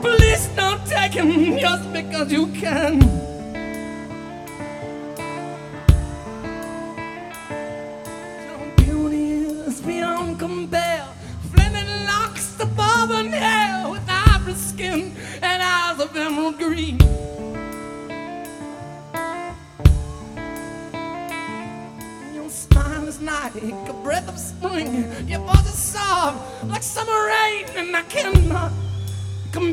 Please don't take him just because you can. Your beauty is beyond compare. Flaming locks of auburn hair with ivory skin and eyes of emerald green. Your smile is like a breath of spring. Your voice is soft like summer rain, and I cannot